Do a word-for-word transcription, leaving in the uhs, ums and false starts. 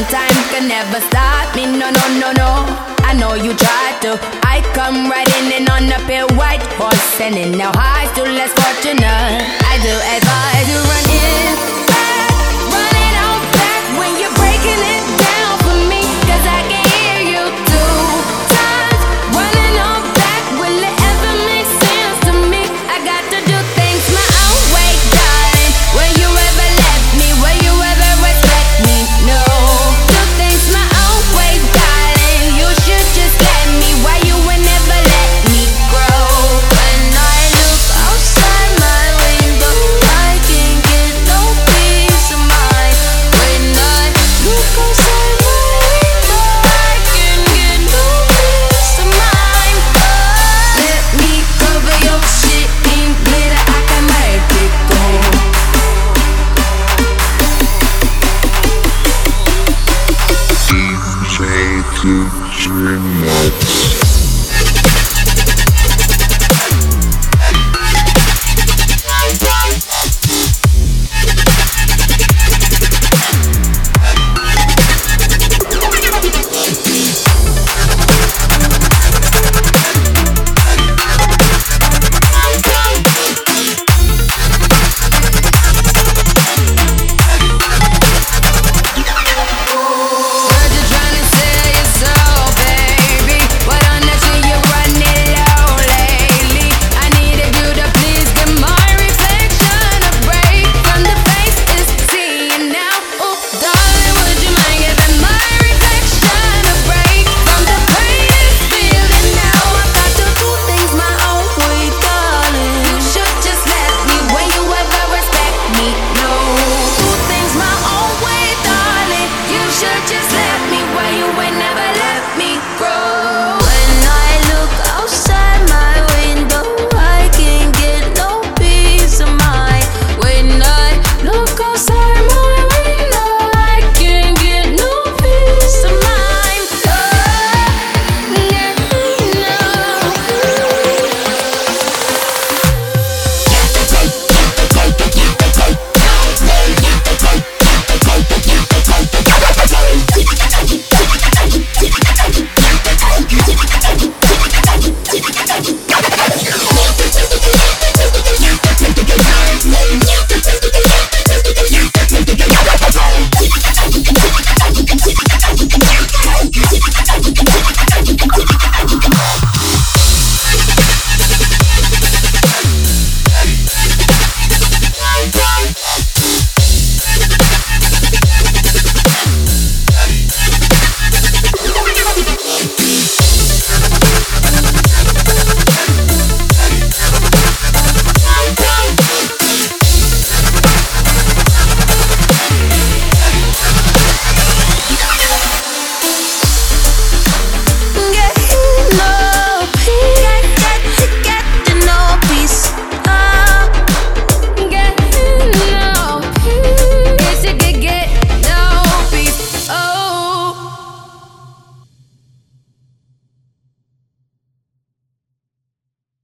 and time can never stop me. No, no, no, no. I know you try to. I come riding in on a pale white horse, sending now high to less fortunate. I do advise you run in back, run it on back when you're breaking it down for me, 'cause I can hear you two times. Running on back, will it ever make sense to me? I got to do things my own way, darling. Will you ever let me? Will you ever respect me? No. Do things my own way, darling. You should just let me. Why you would never let me grow? When I look outside my window, I can get no peace of mind. When I look outside my window, I can get no peace of mind. Let me cover your shit in glitter. I can make it go. D J Future Nuts.